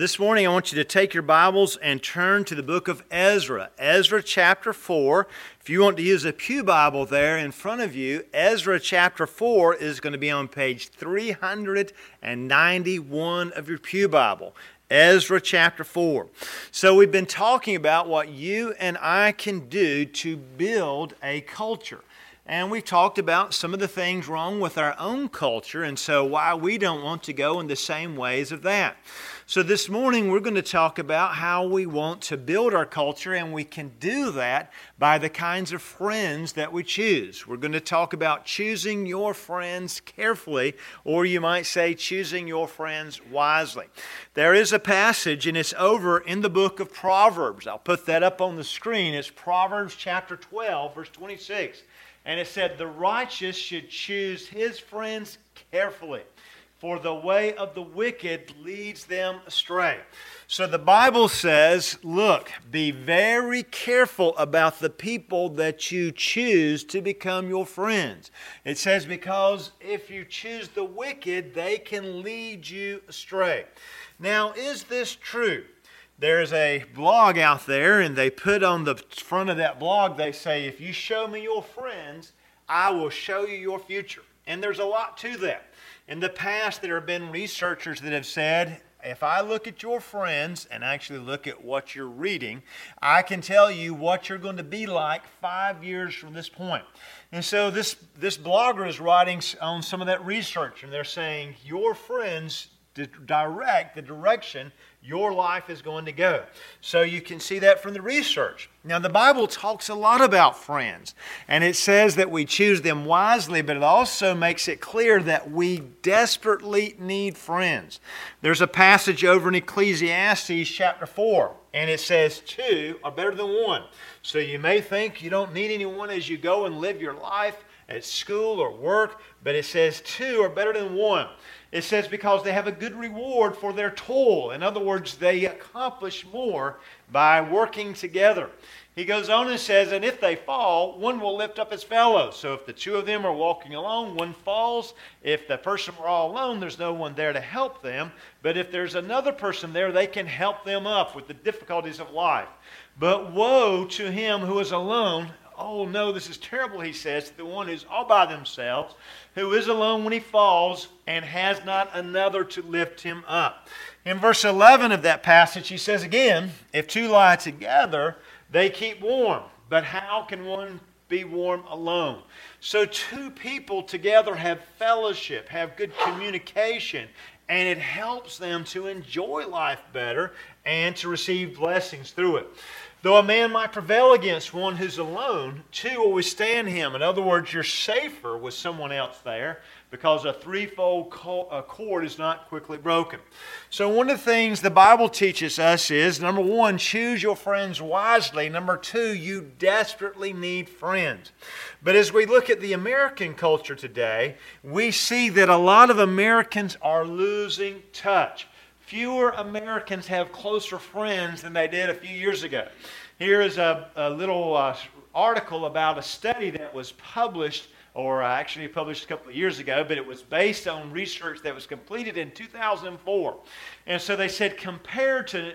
This morning, I want you to take your Bibles and turn to the book of Ezra. Ezra chapter 4. If you want to use a pew Bible there in front of you, Ezra chapter 4 is going to be on page 391 of your pew Bible. Ezra chapter 4. So we've been talking about what you and I can do to build a culture. And we've talked about some of the things wrong with our own culture, and so why we don't want to go in the same ways of that. So this morning we're going to talk about how we want to build our culture, and we can do that by the kinds of friends that we choose. We're going to talk about choosing your friends carefully, or you might say choosing your friends wisely. There is a passage, and it's over in the book of Proverbs. I'll put that up on the screen. It's Proverbs chapter 12, verse 26. And it said, "The righteous should choose his friends carefully, for the way of the wicked leads them astray." So the Bible says, look, be very careful about the people that you choose to become your friends. It says, because if you choose the wicked, they can lead you astray. Now, is this true? There's a blog out there, and they put on the front of that blog, they say, if you show me your friends, I will show you your future. And there's a lot to that. In the past, there have been researchers that have said, if I look at your friends and actually look at what you're reading, I can tell you what you're going to be like 5 years from this point. And so this blogger is writing on some of that research, and they're saying your friends direct the direction your life is going to go. So you can see that from the research. Now the Bible talks a lot about friends, and it says that we choose them wisely, but it also makes it clear that we desperately need friends. There's a passage over in Ecclesiastes chapter 4, and it says 2 are better than 1. So you may think you don't need anyone as you go and live your life at school or work, but it says 2 are better than 1. It says because they have a good reward for their toil. In other words, they accomplish more by working together. He goes on and says, and if they fall, one will lift up his fellow. So if the two of them are walking along, one falls. If the person were all alone, there's no one there to help them. But if there's another person there, they can help them up with the difficulties of life. But woe to him who is alone. Oh no, this is terrible, he says, the one who's all by themselves, who is alone when he falls and has not another to lift him up. In verse 11 of that passage, he says again, if two lie together, they keep warm. But how can one be warm alone? So two people together have fellowship, have good communication, and it helps them to enjoy life better and to receive blessings through it. Though a man might prevail against one who's alone, two will withstand him. In other words, you're safer with someone else there because a threefold cord is not quickly broken. So one of the things the Bible teaches us is, number one, choose your friends wisely. Number two, you desperately need friends. But as we look at the American culture today, we see that a lot of Americans are losing touch. Fewer Americans have closer friends than they did a few years ago. Here is a little article about a study that was published, or actually published a couple of years ago, but it was based on research that was completed in 2004. And so they said compared to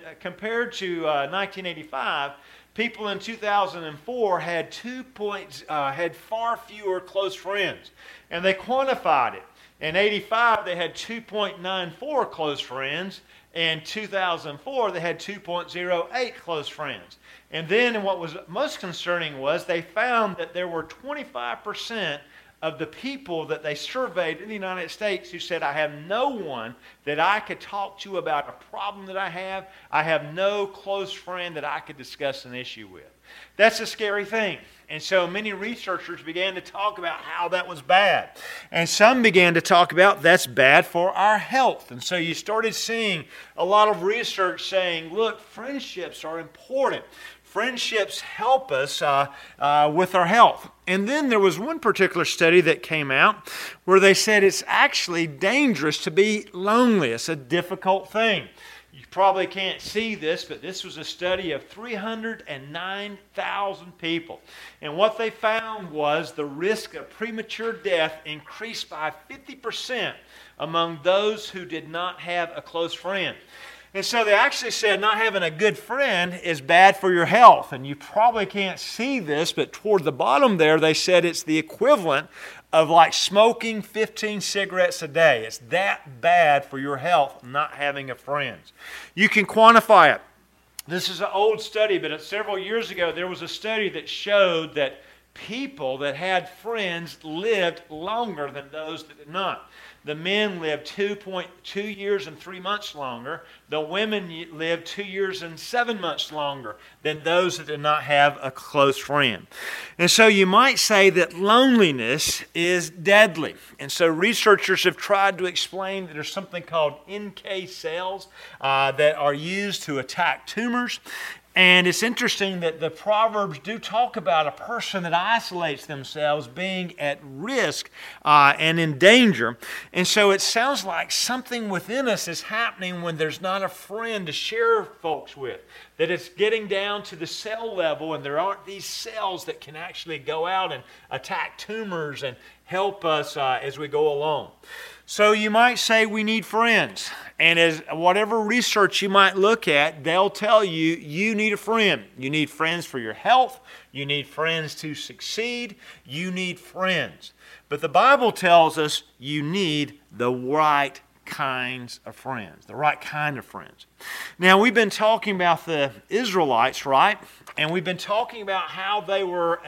1985, people in 2004 had far fewer close friends, and they quantified it. In 85, they had 2.94 close friends. In 2004, they had 2.08 close friends. And then what was most concerning was they found that there were 25% of the people that they surveyed in the United States who said, I have no one that I could talk to about a problem that I have. I have no close friend that I could discuss an issue with. That's a scary thing. And so many researchers began to talk about how that was bad. And some began to talk about that's bad for our health. And so you started seeing a lot of research saying, look, friendships are important. Friendships help us with our health. And then there was one particular study that came out where they said it's actually dangerous to be lonely. It's a difficult thing. You probably can't see this, but this was a study of 309,000 people. And what they found was the risk of premature death increased by 50% among those who did not have a close friend. And so they actually said not having a good friend is bad for your health. And you probably can't see this, but toward the bottom there, they said it's the equivalent of like smoking 15 cigarettes a day. It's that bad for your health not having a friend. You can quantify it. This is an old study, but several years ago, there was a study that showed that people that had friends lived longer than those that did not. The men lived 2.2 years and 3 months longer. The women lived 2 years and 7 months longer than those that did not have a close friend. And so you might say that loneliness is deadly. And so researchers have tried to explain that there's something called NK cells that are used to attack tumors. And it's interesting that the Proverbs do talk about a person that isolates themselves being at risk and in danger. And so it sounds like something within us is happening when there's not a friend to share folks with. That it's getting down to the cell level and there aren't these cells that can actually go out and attack tumors and help us as we go along. So you might say we need friends. And as whatever research you might look at, they'll tell you you need a friend. You need friends for your health. You need friends to succeed. You need friends. But the Bible tells us you need the right kinds of friends, the right kind of friends. Now, we've been talking about the Israelites, right? And we've been talking about how they were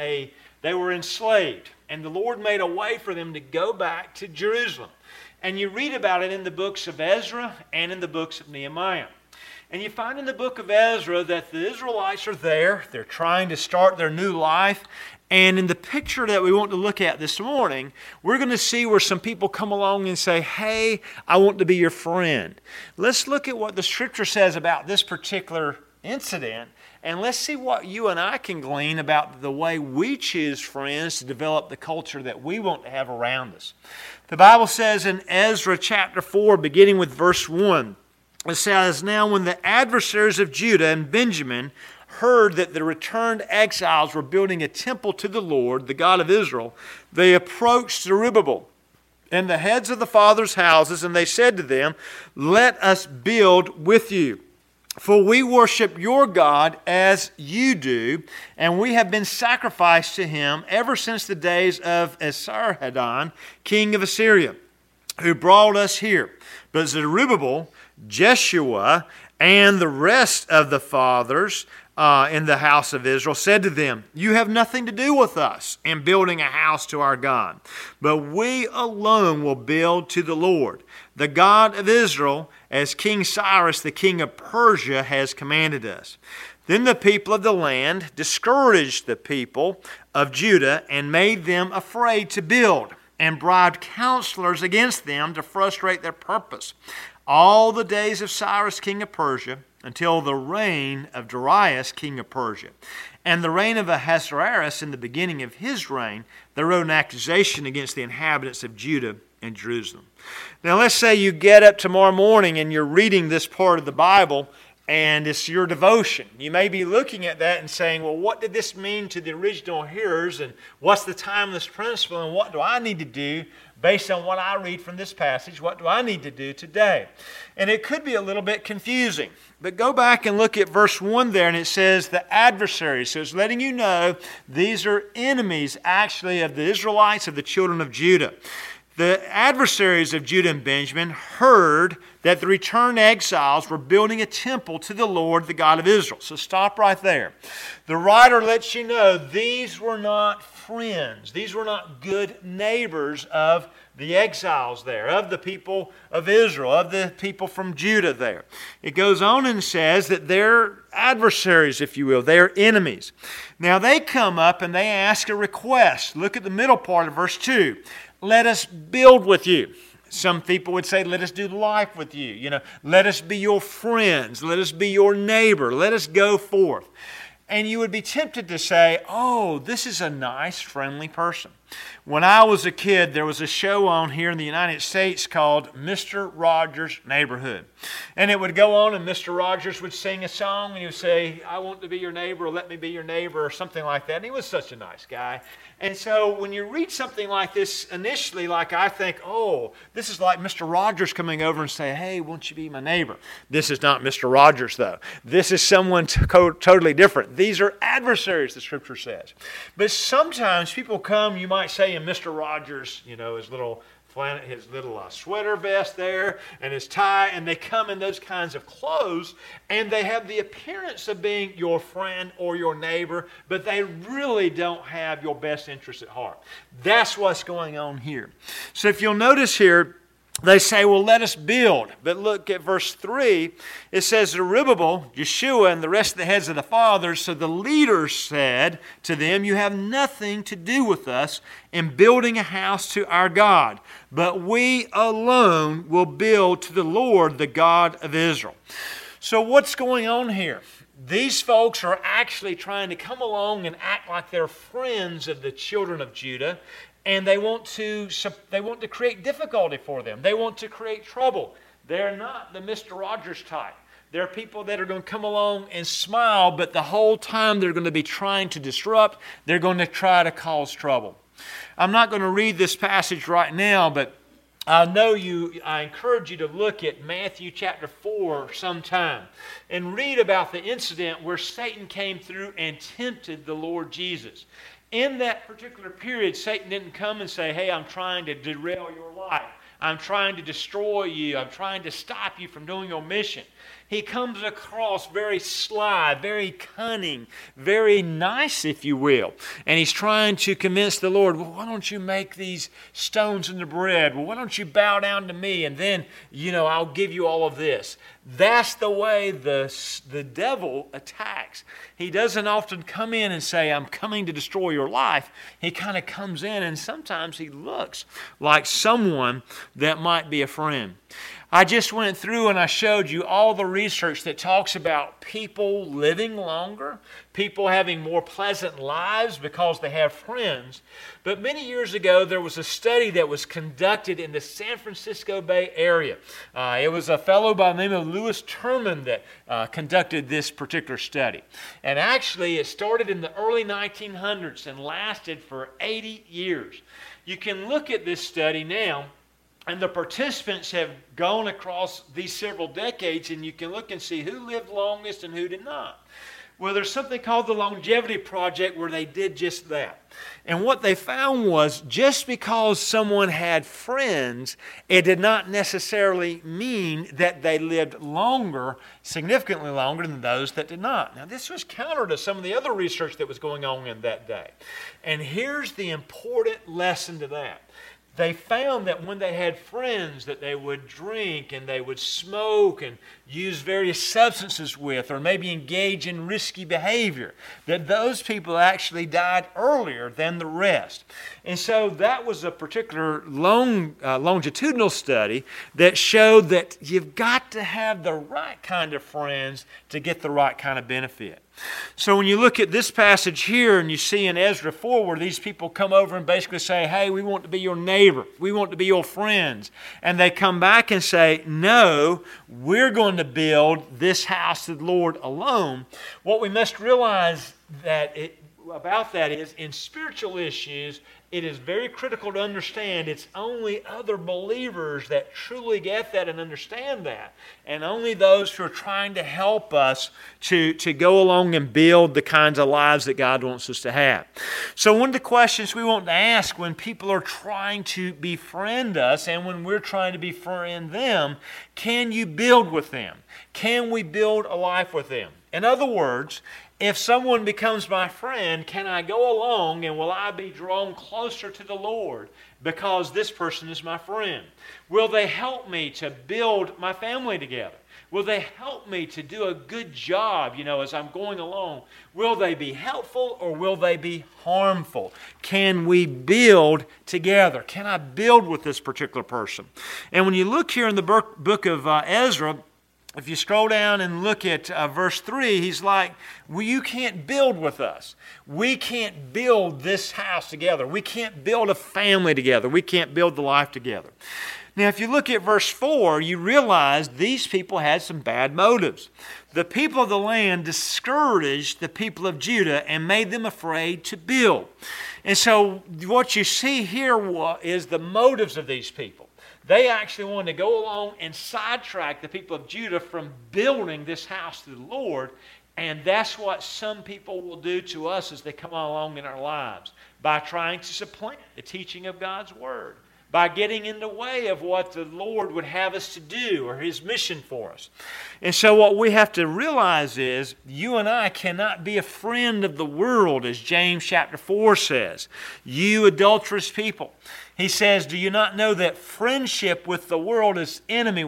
enslaved. And the Lord made a way for them to go back to Jerusalem. And you read about it in the books of Ezra and in the books of Nehemiah. And you find in the book of Ezra that the Israelites are there. They're trying to start their new life. And in the picture that we want to look at this morning, we're going to see where some people come along and say, hey, I want to be your friend. Let's look at what the Scripture says about this particular incident. And let's see what you and I can glean about the way we choose friends to develop the culture that we want to have around us. The Bible says in Ezra chapter 4, beginning with verse 1, it says, Now when the adversaries of Judah and Benjamin heard that the returned exiles were building a temple to the Lord, the God of Israel, they approached Zerubbabel and the heads of the fathers' houses, and they said to them, Let us build with you. For we worship your God as you do, and we have been sacrificed to him ever since the days of Esarhaddon, king of Assyria, who brought us here. But Zerubbabel, Jeshua, and the rest of the fathers in the house of Israel said to them, You have nothing to do with us in building a house to our God, but we alone will build to the Lord, the God of Israel, as King Cyrus, the king of Persia, has commanded us. Then the people of the land discouraged the people of Judah and made them afraid to build, and bribed counselors against them to frustrate their purpose. All the days of Cyrus, king of Persia, until the reign of Darius, king of Persia. And the reign of Ahasuerus, in the beginning of his reign, they wrote an accusation against the inhabitants of Judah and Jerusalem. Now let's say you get up tomorrow morning and you're reading this part of the Bible and it's your devotion. You may be looking at that and saying, well, what did this mean to the original hearers, and what's the timeless principle, and what do I need to do based on what I read from this passage? What do I need to do today? And it could be a little bit confusing. But go back and look at verse 1 there, and it says the adversaries. So it's letting you know these are enemies actually of the Israelites, of the children of Judah. The adversaries of Judah and Benjamin heard that the returned exiles were building a temple to the Lord, the God of Israel. So stop right there. The writer lets you know these were not friends. These were not good neighbors of the exiles there, of the people of Israel, of the people from Judah there. It goes on and says that they're adversaries, if you will. They're enemies. Now they come up and they ask a request. Look at the middle part of verse 2. Let us build with you. Some people would say, let us do life with you. Let us be your friends. Let us be your neighbor. Let us go forth. And you would be tempted to say, oh, this is a nice, friendly person. When I was a kid, there was a show on here in the United States called Mr. Rogers' Neighborhood. And it would go on and Mr. Rogers would sing a song and he would say, I want to be your neighbor, or let me be your neighbor, or something like that. And he was such a nice guy. And so when you read something like this initially, like I think, oh, this is like Mr. Rogers coming over and saying, hey, won't you be my neighbor? This is not Mr. Rogers, though. This is someone totally different. These are adversaries, the Scripture says. But sometimes people come, you might say, in Mr. Rogers, his little sweater vest there and his tie, and they come in those kinds of clothes, and they have the appearance of being your friend or your neighbor, but they really don't have your best interest at heart. That's what's going on here. So if you'll notice here, they say, well, let us build. But look at verse 3. It says, Zerubbabel, Yeshua, and the rest of the heads of the fathers, so the leaders said to them, you have nothing to do with us in building a house to our God, but we alone will build to the Lord, the God of Israel. So what's going on here? These folks are actually trying to come along and act like they're friends of the children of Judah, and they want to create difficulty for them. They want to create trouble. They're not the Mr. Rogers type. They're people that are going to come along and smile, but the whole time they're going to be trying to disrupt. They're going to try to cause trouble. I'm not going to read this passage right now, but I encourage you to look at Matthew chapter 4 sometime and read about the incident where Satan came through and tempted the Lord Jesus. In that particular period, Satan didn't come and say, hey, I'm trying to derail your life. I'm trying to destroy you. I'm trying to stop you from doing your mission. He comes across very sly, very cunning, very nice, if you will. And he's trying to convince the Lord, well, why don't you make these stones into bread? Well, why don't you bow down to me? And then, I'll give you all of this. That's the way the devil attacks. He doesn't often come in and say, I'm coming to destroy your life. He kind of comes in, and sometimes he looks like someone that might be a friend. I just went through and I showed you all the research that talks about people living longer, people having more pleasant lives because they have friends. But many years ago, there was a study that was conducted in the San Francisco Bay Area. It was a fellow by the name of Lewis Terman that conducted this particular study. And actually, it started in the early 1900s and lasted for 80 years. You can look at this study now, and the participants have gone across these several decades, and you can look and see who lived longest and who did not. Well, there's something called the Longevity Project where they did just that. And what they found was just because someone had friends, it did not necessarily mean that they lived longer, significantly longer than those that did not. Now, this was counter to some of the other research that was going on in that day. And here's the important lesson to that. They found that when they had friends that they would drink and they would smoke and use various substances with, or maybe engage in risky behavior, that those people actually died earlier than the rest. And so that was a particular longitudinal study that showed that you've got to have the right kind of friends to get the right kind of benefit. So when you look at this passage here and you see in Ezra 4 where these people come over and basically say, hey, we want to be your neighbor. We want to be your friends. And they come back and say, no, we're going to build this house to the Lord alone. What we must realize about that is in spiritual issues, it is very critical to understand it's only other believers that truly get that and understand that. And only those who are trying to help us to go along and build the kinds of lives that God wants us to have. So one of the questions we want to ask when people are trying to befriend us and when we're trying to befriend them, can you build with them? Can we build a life with them? In other words, if someone becomes my friend, can I go along and will I be drawn closer to the Lord because this person is my friend? Will they help me to build my family together? Will they help me to do a good job, as I'm going along? Will they be helpful or will they be harmful? Can we build together? Can I build with this particular person? And when you look here in the book of Ezra, if you scroll down and look at verse 3, he's like, well, you can't build with us. We can't build this house together. We can't build a family together. We can't build the life together. Now, if you look at verse 4, you realize these people had some bad motives. The people of the land discouraged the people of Judah and made them afraid to build. And so what you see here is the motives of these people. They actually wanted to go along and sidetrack the people of Judah from building this house to the Lord. And that's what some people will do to us as they come along in our lives, by trying to supplant the teaching of God's Word, by getting in the way of what the Lord would have us to do or His mission for us. And so what we have to realize is you and I cannot be a friend of the world, as James chapter 4 says. You adulterous people. He says, do you not know that friendship with the world is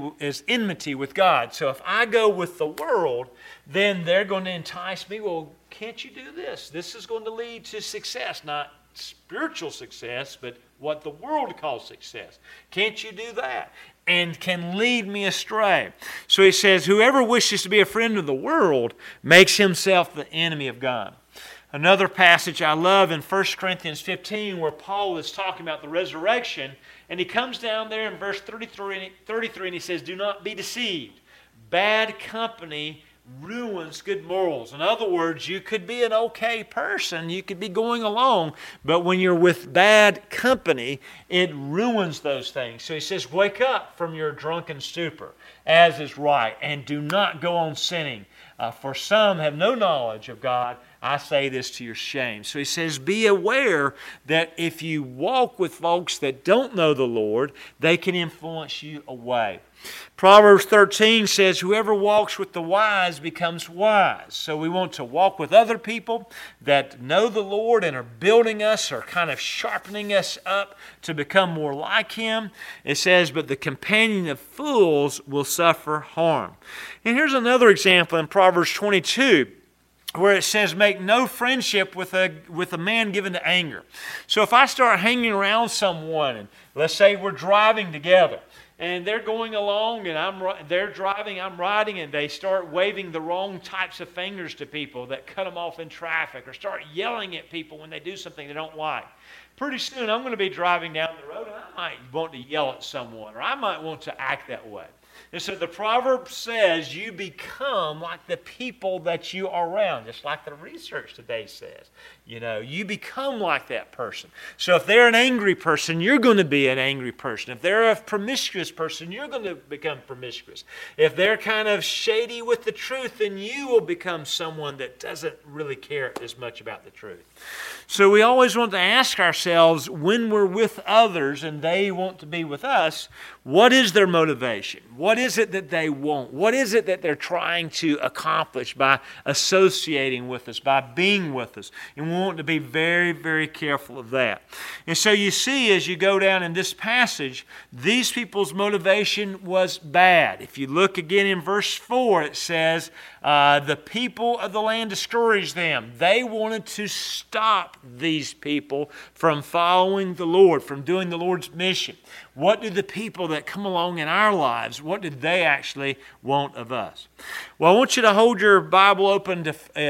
enmity with God? So if I go with the world, then they're going to entice me. Well, can't you do this? This is going to lead to success, not spiritual success, but what the world calls success. Can't you do that? And can lead me astray. So he says, whoever wishes to be a friend of the world makes himself the enemy of God. Another passage I love in 1 Corinthians 15 where Paul is talking about the resurrection, and he comes down there in verse 33 and he says, do not be deceived. Bad company ruins good morals. In other words, you could be an okay person, you could be going along, but when you're with bad company, it ruins those things. So he says, wake up from your drunken stupor, as is right, and do not go on sinning. For some have no knowledge of God. I say this to your shame. So he says, be aware that if you walk with folks that don't know the Lord, they can influence you away. Proverbs 13 says, whoever walks with the wise becomes wise. So we want to walk with other people that know the Lord and are building us or kind of sharpening us up to become more like Him. It says, but the companion of fools will suffer harm. And here's another example in Proverbs 22. Where it says, make no friendship with a man given to anger. So if I start hanging around someone, and let's say we're driving together, and they're going along, and they're driving, I'm riding, and they start waving the wrong types of fingers to people that cut them off in traffic, or start yelling at people when they do something they don't like. Pretty soon I'm going to be driving down the road, and I might want to yell at someone, or I might want to act that way. And so the proverb says you become like the people that you are around, just like the research today says. You become like that person. So if they're an angry person, you're going to be an angry person. If they're a promiscuous person, you're going to become promiscuous. If they're kind of shady with the truth, then you will become someone that doesn't really care as much about the truth. So we always want to ask ourselves, when we're with others and they want to be with us, what is their motivation? What is it that they want? What is it that they're trying to accomplish by associating with us, by being with us? And we want to be very, very careful of that. And so you see, as you go down in this passage, these people's motivation was bad. If you look again in verse 4, it says, the people of the land discouraged them. They wanted to stop these people from following the Lord, from doing the Lord's mission. What do the people that come along in our lives, what did they actually want of us? Well, I want you to hold your Bible open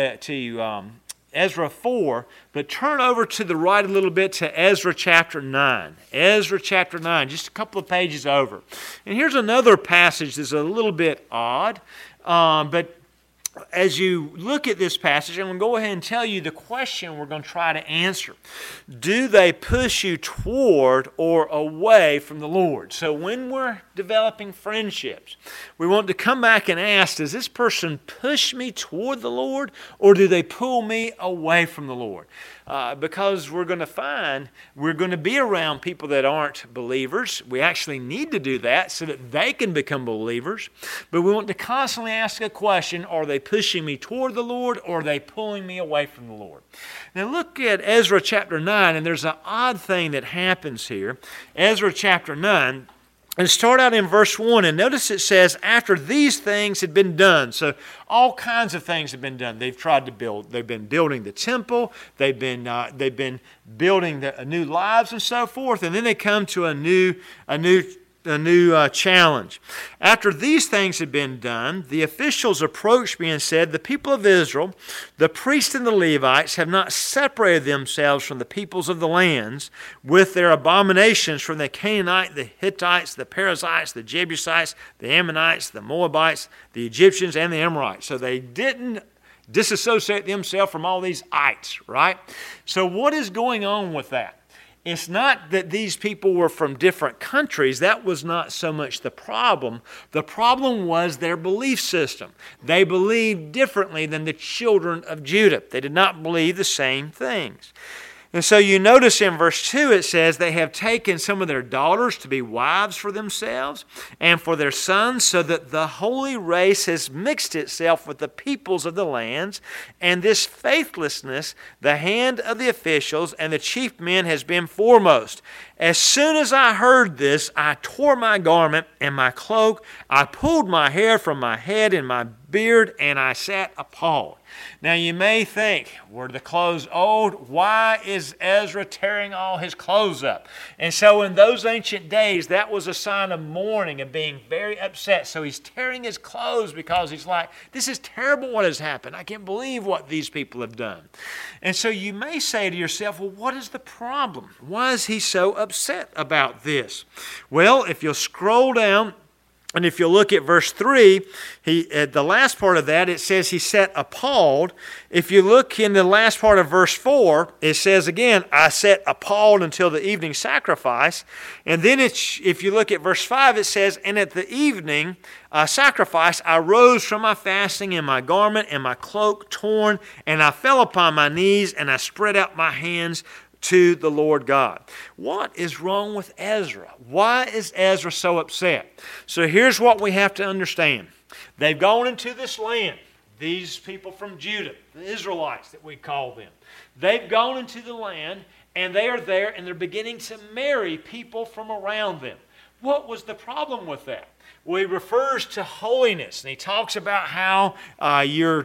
to Ezra 4, but turn over to the right a little bit to Ezra chapter 9. Ezra chapter 9, just a couple of pages over. And here's another passage that's a little bit odd, but as you look at this passage, I'm going to go ahead and tell you the question we're going to try to answer. Do they push you toward or away from the Lord? So when we're developing friendships, we want to come back and ask, does this person push me toward the Lord, or do they pull me away from the Lord? Because we're going to find we're going to be around people that aren't believers. We actually need to do that so that they can become believers. But we want to constantly ask a question, are they pushing me toward the Lord, or are they pulling me away from the Lord? Now look at Ezra chapter 9, and there's an odd thing that happens here. Ezra chapter 9. And start out in verse 1, and notice it says, after these things had been done. So all kinds of things have been done. They've tried to build. They've been building the temple. They've been building new lives and so forth. And then they come to a new challenge. After these things had been done, the officials approached me and said, "The people of Israel, the priests and the Levites, have not separated themselves from the peoples of the lands with their abominations from the Canaanite, the Hittites, the Perizzites, the Jebusites, the Ammonites, the Moabites, the Egyptians, and the Amorites." So they didn't disassociate themselves from all these ites, right? So what is going on with that? It's not that these people were from different countries. That was not so much the problem. The problem was their belief system. They believed differently than the children of Judah. They did not believe the same things. And so you notice in verse 2 it says, "They have taken some of their daughters to be wives for themselves and for their sons, so that the holy race has mixed itself with the peoples of the lands, and this faithlessness, the hand of the officials and the chief men has been foremost. As soon as I heard this, I tore my garment and my cloak. I pulled my hair from my head and my beard, and I sat appalled." Now you may think, were the clothes old? Why is Ezra tearing all his clothes up? And so in those ancient days, that was a sign of mourning and being very upset. So he's tearing his clothes because he's like, this is terrible what has happened. I can't believe what these people have done. And so you may say to yourself, well, what is the problem? Why is he so upset about this? Well, if you'll scroll down, and if you look at verse 3, at the last part of that, it says he sat appalled. If you look in the last part of verse 4, it says again, "I sat appalled until the evening sacrifice." And then if you look at verse 5, it says, "And at the evening sacrifice, I rose from my fasting, and my garment and my cloak torn, and I fell upon my knees, and I spread out my hands to the Lord God." What is wrong with Ezra? Why is Ezra so upset? So here's what we have to understand. They've gone into this land, these people from Judah, the Israelites that we call them. They've gone into the land, and they are there, and they're beginning to marry people from around them. What was the problem with that? Well, he refers to holiness, and he talks about how you're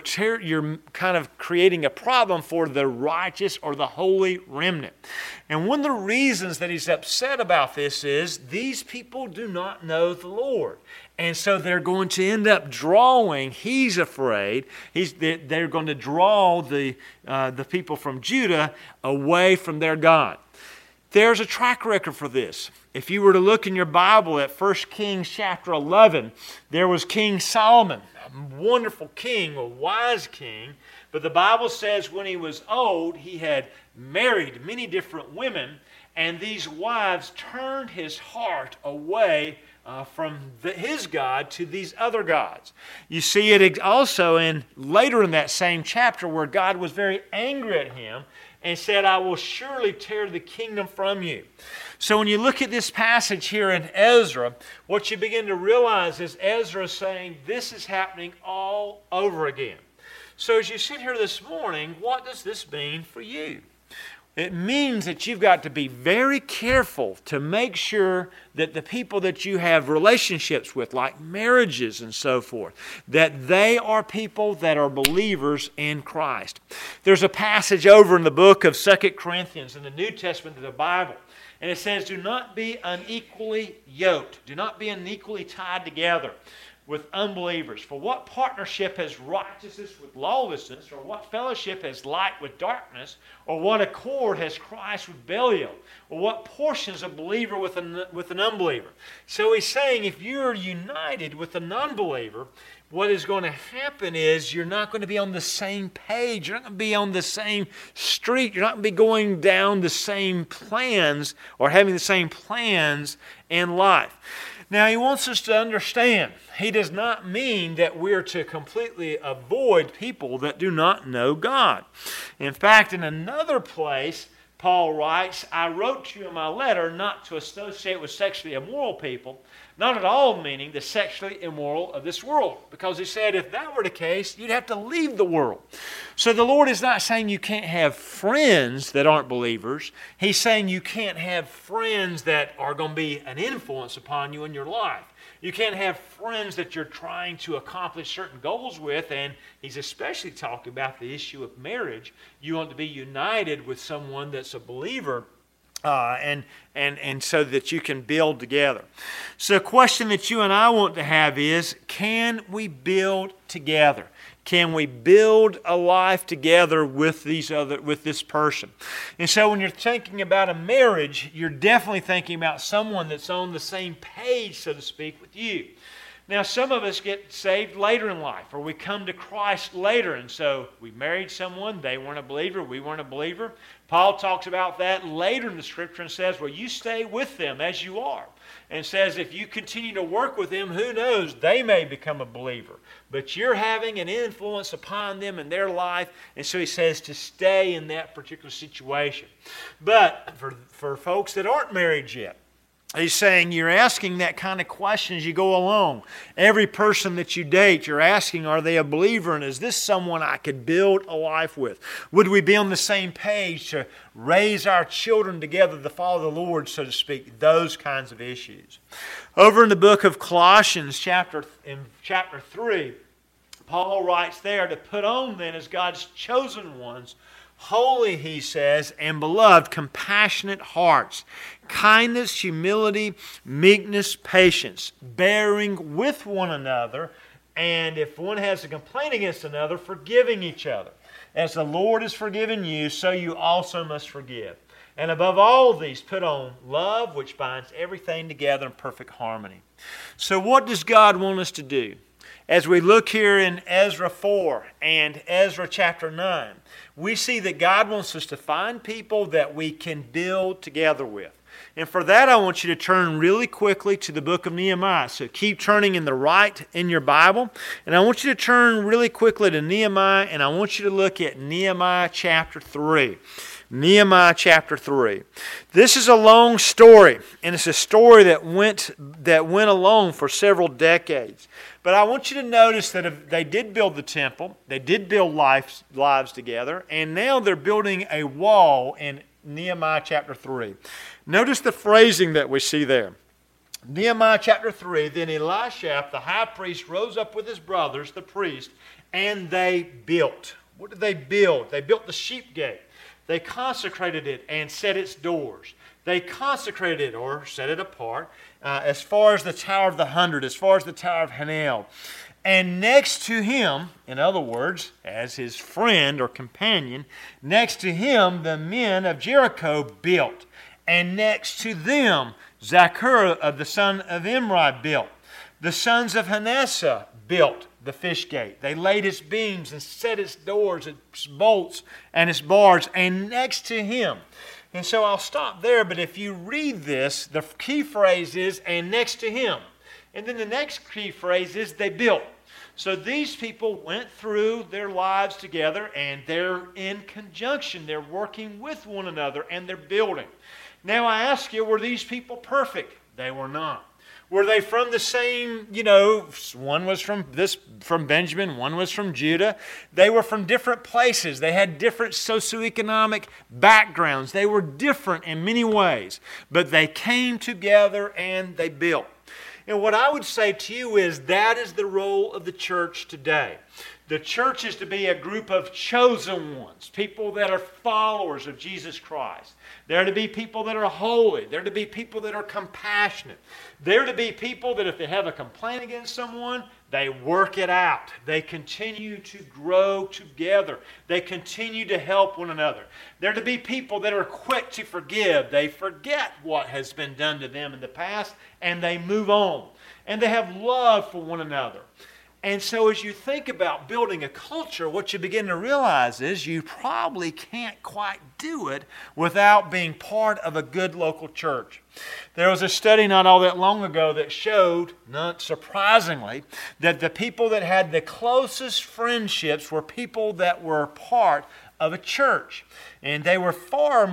kind of creating a problem for the righteous or the holy remnant. And one of the reasons that he's upset about this is these people do not know the Lord. And so they're going to end up drawing, he's afraid, they're going to draw the people from Judah away from their God. There's a track record for this. If you were to look in your Bible at 1 Kings chapter 11, there was King Solomon, a wonderful king, a wise king. But the Bible says when he was old, he had married many different women, and these wives turned his heart away from his God to these other gods. You see it also later in that same chapter where God was very angry at him and said, "I will surely tear the kingdom from you." So when you look at this passage here in Ezra, what you begin to realize is Ezra is saying this is happening all over again. So as you sit here this morning, what does this mean for you? It means that you've got to be very careful to make sure that the people that you have relationships with, like marriages and so forth, that they are people that are believers in Christ. There's a passage over in the book of 2 Corinthians in the New Testament of the Bible, and it says, "Do not be unequally yoked." Do not be unequally tied together with unbelievers. For what partnership has righteousness with lawlessness? Or what fellowship has light with darkness? Or what accord has Christ with Belial? Or what portion is a believer with an unbeliever? So he's saying if you're united with a non-believer, what is going to happen is you're not going to be on the same page. You're not going to be on the same street. You're not going to be going down the same plans or having the same plans in life. Now, he wants us to understand, he does not mean that we're to completely avoid people that do not know God. In fact, in another place, Paul writes, "I wrote to you in my letter not to associate with sexually immoral people, not at all meaning the sexually immoral of this world." Because he said if that were the case, you'd have to leave the world. So the Lord is not saying you can't have friends that aren't believers. He's saying you can't have friends that are going to be an influence upon you in your life. You can't have friends that you're trying to accomplish certain goals with, and he's especially talking about the issue of marriage. You want to be united with someone that's a believer and so that you can build together. So a question that you and I want to have is, can we build together? Can we build a life together with this person? And so when you're thinking about a marriage, you're definitely thinking about someone that's on the same page, so to speak, with you. Now, some of us get saved later in life, or we come to Christ later, and so we married someone, they weren't a believer, we weren't a believer. Paul talks about that later in the Scripture and says, well, you stay with them as you are. And says if you continue to work with them, who knows, they may become a believer. But you're having an influence upon them in their life, and so he says to stay in that particular situation. But for folks that aren't married yet, he's saying you're asking that kind of question as you go along. Every person that you date, you're asking, are they a believer? And is this someone I could build a life with? Would we be on the same page to raise our children together to follow the Lord, so to speak? Those kinds of issues. Over in the book of Colossians, chapter 3, Paul writes there, to put on then as God's chosen ones, holy, he says, and beloved, compassionate hearts, kindness, humility, meekness, patience, bearing with one another, and if one has a complaint against another, forgiving each other. As the Lord has forgiven you, so you also must forgive. And above all these, put on love, which binds everything together in perfect harmony. So what does God want us to do? As we look here in Ezra 4 and Ezra chapter 9, we see that God wants us to find people that we can build together with. And for that, I want you to turn really quickly to the book of Nehemiah. So keep turning in the right in your Bible. And I want you to turn really quickly to Nehemiah, and I want you to look at Nehemiah chapter 3. Nehemiah chapter 3. This is a long story, and it's a story that went along for several decades. But I want you to notice that if they did build the temple, they did build lives together, and now they're building a wall in Nehemiah chapter 3. Notice the phrasing that we see there. Nehemiah chapter 3, then Elisha, the high priest, rose up with his brothers, the priests, and they built. What did they build? They built the sheep gate. They consecrated it and set its doors. They consecrated it or set it apart as far as the Tower of the 100, as far as the Tower of Hanel. And next to him, in other words, as his friend or companion, next to him the men of Jericho built. And next to them Zachariah, the son of Imri, built. The sons of Hanessa built the fish gate. They laid its beams and set its doors, its bolts, and its bars. And next to him. And so I'll stop there, but if you read this, the key phrase is, and next to him. And then the next key phrase is, they built. So these people went through their lives together, and they're in conjunction. They're working with one another, and they're building. Now I ask you, were these people perfect? They were not. Were they from the same, one was from Benjamin, one was from Judah. They were from different places. They had different socioeconomic backgrounds. They were different in many ways. But they came together and they built. And what I would say to you is that is the role of the church today. The church is to be a group of chosen ones, people that are followers of Jesus Christ. They're to be people that are holy. They're to be people that are compassionate. They're to be people that if they have a complaint against someone, they work it out. They continue to grow together. They continue to help one another. They're to be people that are quick to forgive. They forget what has been done to them in the past and they move on. And they have love for one another. And so as you think about building a culture, what you begin to realize is you probably can't quite do it without being part of a good local church. There was a study not all that long ago that showed, not surprisingly, that the people that had the closest friendships were people that were part of a church. And they had far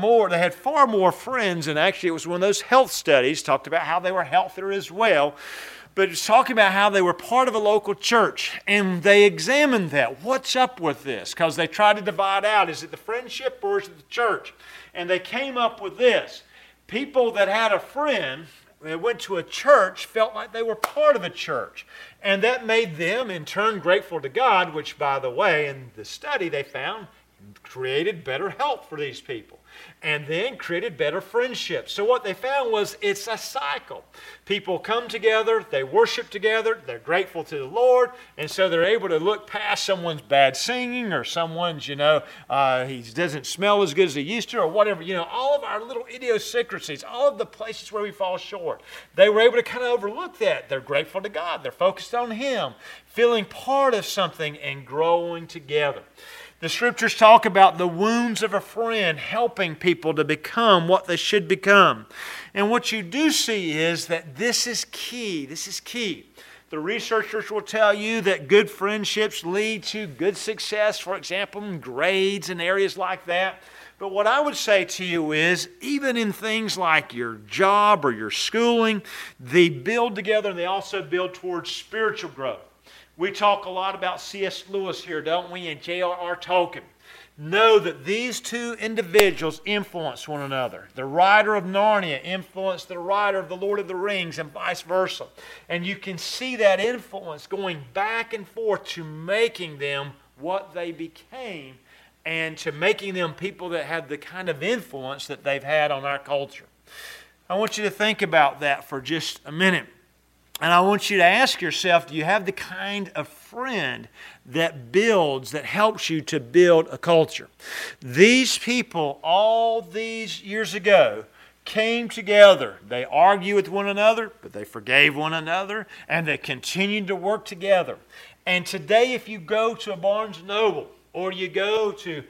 more friends, and actually it was one of those health studies, talked about how they were healthier as well. But it's talking about how they were part of a local church, and they examined that. What's up with this? Because they tried to divide out, is it the friendship or is it the church? And they came up with this. People that had a friend that went to a church felt like they were part of a church. And that made them, in turn, grateful to God, which, by the way, in the study they found, created better health for these people, and then created better friendships. So what they found was it's a cycle. People come together, they worship together, they're grateful to the Lord, and so they're able to look past someone's bad singing or someone's, he doesn't smell as good as he used to or whatever. All of our little idiosyncrasies, all of the places where we fall short, they were able to kind of overlook that. They're grateful to God. They're focused on Him, feeling part of something and growing together. The Scriptures talk about the wounds of a friend helping people to become what they should become. And what you do see is that this is key. This is key. The researchers will tell you that good friendships lead to good success, for example, in grades and areas like that. But what I would say to you is, even in things like your job or your schooling, they build together and they also build towards spiritual growth. We talk a lot about C.S. Lewis here, don't we, and J.R.R. Tolkien. Know that these two individuals influence one another. The writer of Narnia influenced the writer of The Lord of the Rings and vice versa. And you can see that influence going back and forth to making them what they became and to making them people that have the kind of influence that they've had on our culture. I want you to think about that for just a minute. And I want you to ask yourself, do you have the kind of friend that helps you to build a culture? These people, all these years ago, came together. They argued with one another, but they forgave one another, and they continued to work together. And today, if you go to a Barnes & Noble, or you go to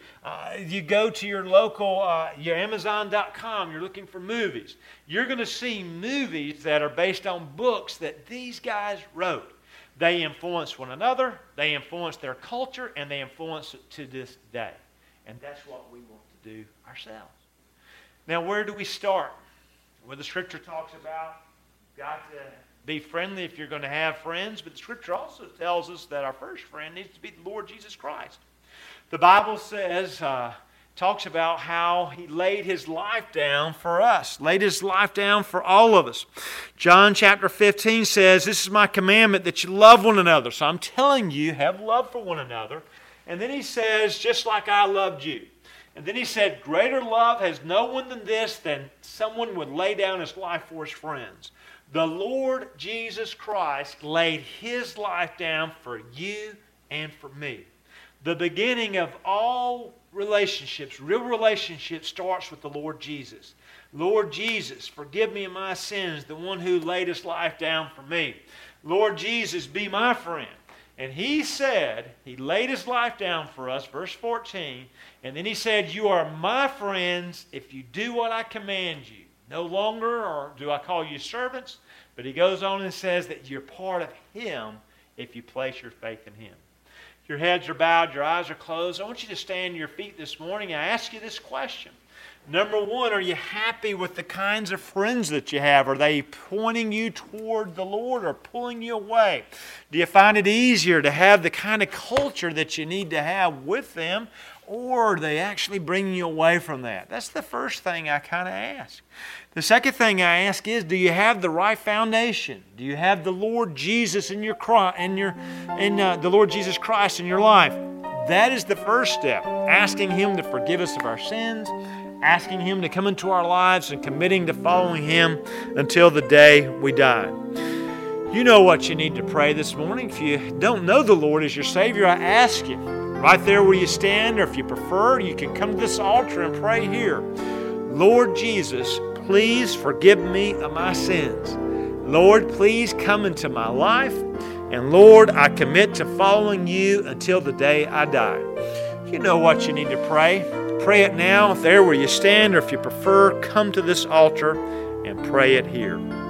your local, your Amazon.com, you're looking for movies. You're going to see movies that are based on books that these guys wrote. They influence one another, they influence their culture, and they influence it to this day. And that's what we want to do ourselves. Now, where do we start? Well, the Scripture talks about you've got to be friendly if you're going to have friends, but the Scripture also tells us that our first friend needs to be the Lord Jesus Christ. The Bible says, talks about how He laid His life down for us, laid His life down for all of us. John chapter 15 says, "This is my commandment, that you love one another." So I'm telling you, have love for one another. And then He says, "Just like I loved you." And then He said, "Greater love has no one than this, than someone would lay down his life for his friends." The Lord Jesus Christ laid His life down for you and for me. The beginning of all relationships, real relationships, starts with the Lord Jesus. Lord Jesus, forgive me of my sins, the one who laid His life down for me. Lord Jesus, be my friend. And He said, He laid His life down for us, verse 14, and then He said, "You are my friends if you do what I command you." No longer do I call you servants, but He goes on and says that you're part of Him if you place your faith in Him. Your heads are bowed, your eyes are closed. I want you to stand to your feet this morning. I ask you this question. Number one, are you happy with the kinds of friends that you have? Are they pointing you toward the Lord or pulling you away? Do you find it easier to have the kind of culture that you need to have with them, or are they actually bringing you away from that? That's the first thing I kind of ask. The second thing I ask is, do you have the right foundation? Do you have the Lord Jesus the Lord Jesus Christ in your life? That is the first step. Asking Him to forgive us of our sins, asking Him to come into our lives, and committing to following Him until the day we die. You know what you need to pray this morning. If you don't know the Lord as your Savior, I ask you, right there where you stand, or if you prefer, you can come to this altar and pray here. Lord Jesus, please forgive me of my sins. Lord, please come into my life. And Lord, I commit to following you until the day I die. You know what you need to pray. Pray it now, there where you stand, or if you prefer, come to this altar and pray it here.